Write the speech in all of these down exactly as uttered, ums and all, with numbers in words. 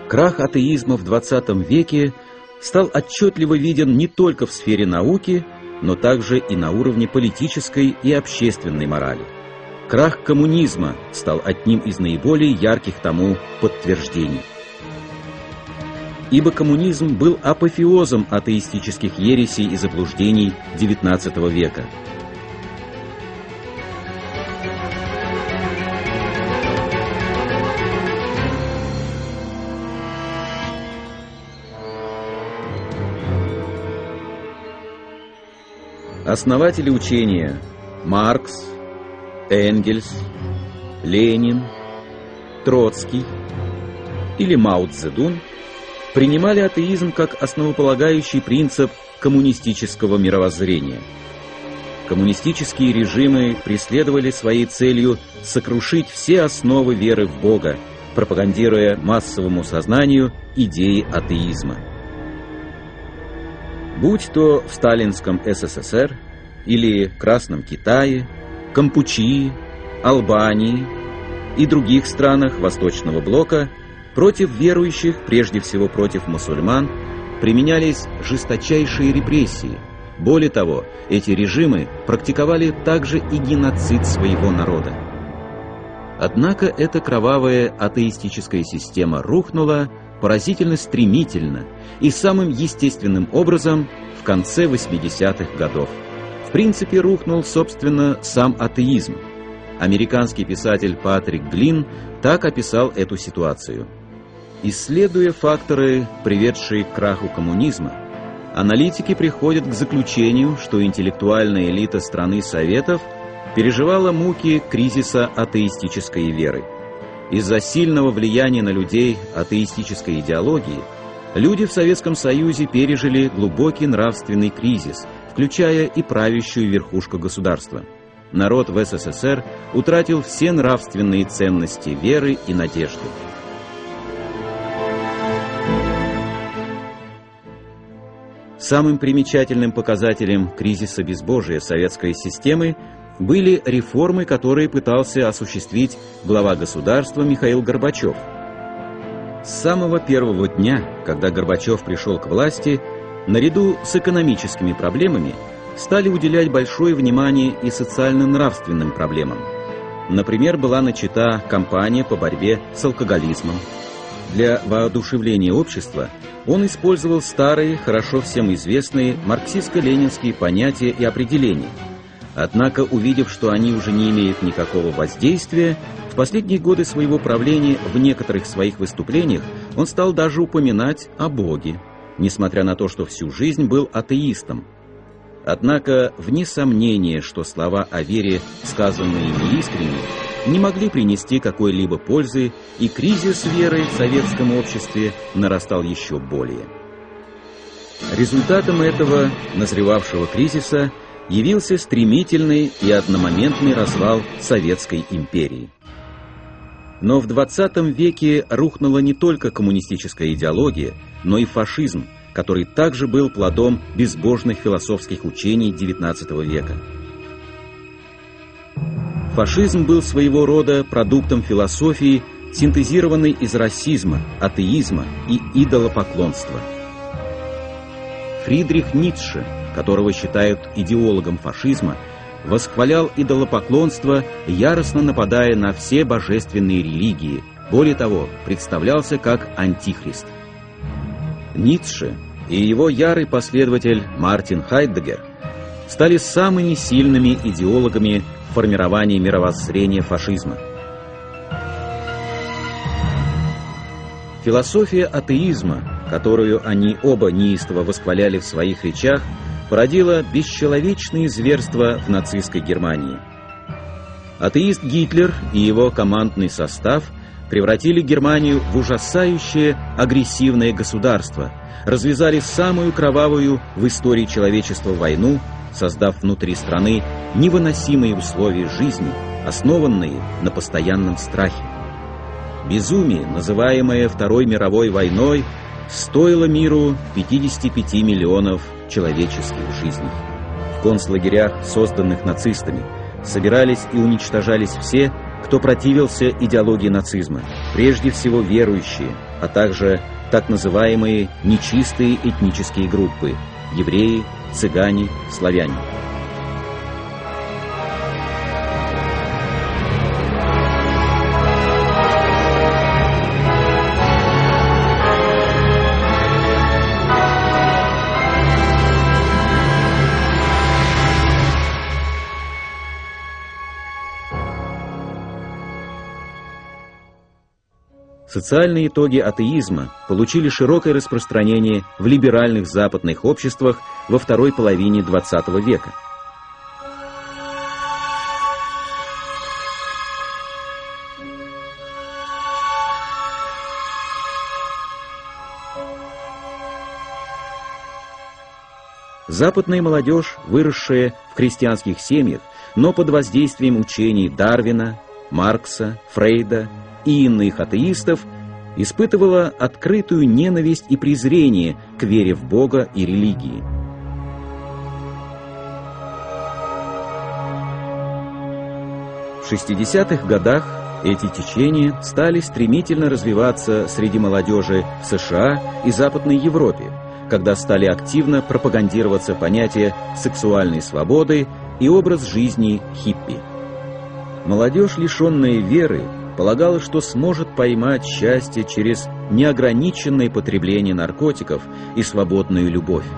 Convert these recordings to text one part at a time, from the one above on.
Крах атеизма в двадцатом веке стал отчетливо виден не только в сфере науки, но также и на уровне политической и общественной морали. Крах коммунизма стал одним из наиболее ярких тому подтверждений. Ибо коммунизм был апофеозом атеистических ересей и заблуждений девятнадцатого века. Основатели учения Маркс, Энгельс, Ленин, Троцкий или Мао Цзэдун принимали атеизм как основополагающий принцип коммунистического мировоззрения. Коммунистические режимы преследовали своей целью сокрушить все основы веры в Бога, пропагандируя массовому сознанию идеи атеизма. Будь то в сталинском СССР или Красном Китае, Кампучии, Албании и других странах Восточного блока, против верующих, прежде всего против мусульман, применялись жесточайшие репрессии. Более того, эти режимы практиковали также и геноцид своего народа. Однако эта кровавая атеистическая система рухнула поразительно стремительно и самым естественным образом в конце восьмидесятых годов. В принципе, рухнул, собственно, сам атеизм. Американский писатель Патрик Глин так описал эту ситуацию. Исследуя факторы, приведшие к краху коммунизма, аналитики приходят к заключению, что интеллектуальная элита страны Советов переживала муки кризиса атеистической веры. Из-за сильного влияния на людей атеистической идеологии люди в Советском Союзе пережили глубокий нравственный кризис, включая и правящую верхушку государства. Народ в СССР утратил все нравственные ценности веры и надежды. Самым примечательным показателем кризиса безбожия советской системы были реформы, которые пытался осуществить глава государства Михаил Горбачев. С самого первого дня, когда Горбачев пришел к власти, наряду с экономическими проблемами стали уделять большое внимание и социально-нравственным проблемам. Например, была начата кампания по борьбе с алкоголизмом. Для воодушевления общества он использовал старые, хорошо всем известные марксистско-ленинские понятия и определения. Однако, увидев, что они уже не имеют никакого воздействия, в последние годы своего правления в некоторых своих выступлениях он стал даже упоминать о Боге, несмотря на то, что всю жизнь был атеистом. Однако, вне сомнения, что слова о вере, сказанные неискренне, не могли принести какой-либо пользы, и кризис веры в советском обществе нарастал еще более. Результатом этого назревавшего кризиса явился стремительный и одномоментный развал Советской империи. Но в двадцатом веке рухнула не только коммунистическая идеология, но и фашизм, который также был плодом безбожных философских учений девятнадцатого века. Фашизм был своего рода продуктом философии, синтезированной из расизма, атеизма и идолопоклонства. Фридрих Ницше, которого считают идеологом фашизма, восхвалял идолопоклонство, яростно нападая на все божественные религии, более того, представлялся как антихрист. Ницше и его ярый последователь Мартин Хайдеггер стали самыми сильными идеологами формирования мировоззрения фашизма. Философия атеизма, которую они оба неистово восхваляли в своих речах, породила бесчеловечные зверства в нацистской Германии. Атеист Гитлер и его командный состав превратили Германию в ужасающее агрессивное государство, развязали самую кровавую в истории человечества войну, создав внутри страны невыносимые условия жизни, основанные на постоянном страхе. Безумие, называемое Второй мировой войной, стоило миру пятьдесят пять миллионов человеческих жизней. В концлагерях, созданных нацистами, собирались и уничтожались все, кто противился идеологии нацизма, прежде всего верующие, а также так называемые нечистые этнические группы – евреи, цыгане, славяне. Социальные итоги атеизма получили широкое распространение в либеральных западных обществах во второй половине двадцатого века. Западная молодежь, выросшая в христианских семьях, но под воздействием учений Дарвина, Маркса, Фрейда и иных атеистов, испытывала открытую ненависть и презрение к вере в Бога и религии. В шестидесятых годах эти течения стали стремительно развиваться среди молодежи в США и Западной Европе, когда стали активно пропагандироваться понятия сексуальной свободы и образ жизни хиппи. Молодежь, лишенная веры, полагала, что сможет поймать счастье через неограниченное потребление наркотиков и свободную любовь.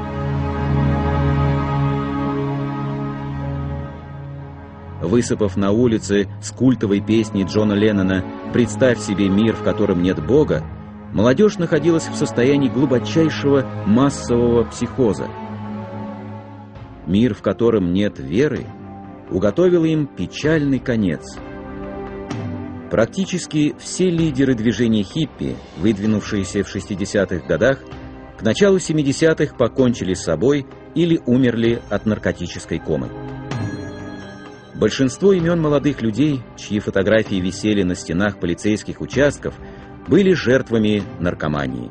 Высыпав на улице с культовой песней Джона Леннона «Представь себе мир, в котором нет Бога», молодежь находилась в состоянии глубочайшего массового психоза. Мир, в котором нет веры, уготовил им печальный конец. Практически все лидеры движения хиппи, выдвинувшиеся в шестидесятых годах, к началу семидесятых покончили с собой или умерли от наркотической комы. Большинство имен молодых людей, чьи фотографии висели на стенах полицейских участков, были жертвами наркомании.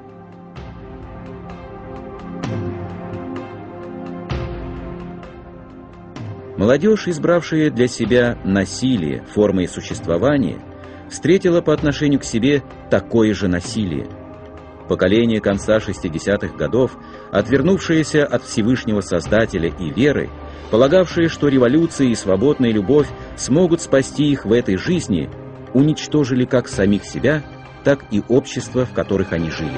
Молодежь, избравшая для себя насилие формой существования, встретила по отношению к себе такое же насилие. Поколение конца шестидесятых годов, отвернувшееся от Всевышнего Создателя и веры, полагавшее, что революция и свободная любовь смогут спасти их в этой жизни, уничтожили как самих себя, так и общества, в которых они жили.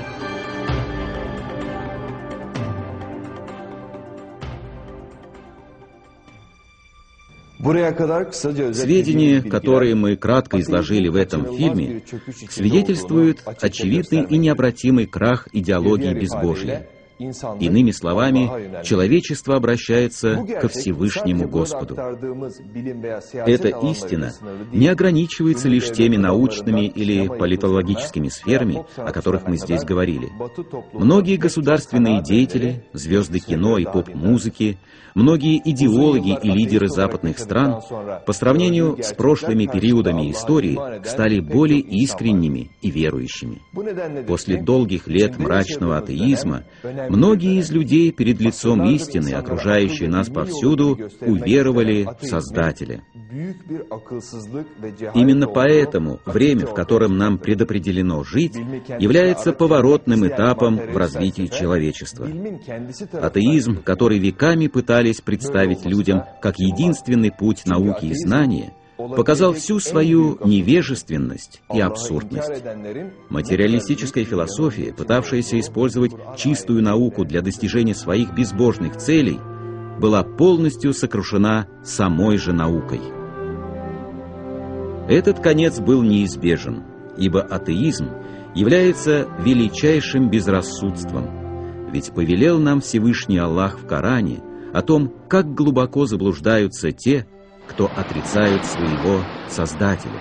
Сведения, которые мы кратко изложили в этом фильме, свидетельствуют очевидный и необратимый крах идеологии безбожия. Иными словами, человечество обращается ко Всевышнему Господу. Эта истина не ограничивается лишь теми научными или политологическими сферами, о которых мы здесь говорили. Многие государственные деятели, звезды кино и поп-музыки, многие идеологи и лидеры западных стран по сравнению с прошлыми периодами истории стали более искренними и верующими. После долгих лет мрачного атеизма многие из людей перед лицом истины, окружающей нас повсюду, уверовали в Создателя. Именно поэтому время, в котором нам предопределено жить, является поворотным этапом в развитии человечества. Атеизм, который веками пытались представить людям как единственный путь науки и знания, показал всю свою невежественность и абсурдность. Материалистическая философия, пытавшаяся использовать чистую науку для достижения своих безбожных целей, была полностью сокрушена самой же наукой. Этот конец был неизбежен, ибо атеизм является величайшим безрассудством, ведь повелел нам Всевышний Аллах в Коране о том, как глубоко заблуждаются те, кто отрицают своего Создателя.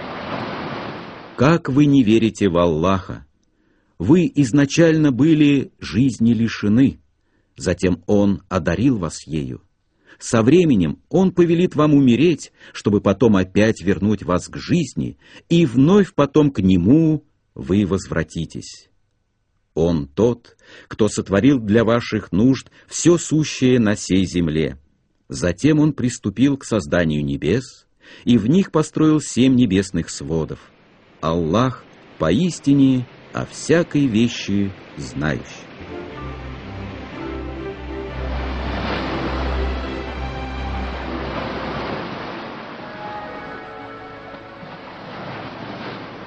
Как вы не верите в Аллаха? Вы изначально были жизни лишены, затем Он одарил вас ею. Со временем Он повелит вам умереть, чтобы потом опять вернуть вас к жизни, и вновь потом к Нему вы возвратитесь. Он тот, кто сотворил для ваших нужд все сущее на сей земле. Затем Он приступил к созданию небес, и в них построил семь небесных сводов. Аллах поистине о всякой вещи знающий.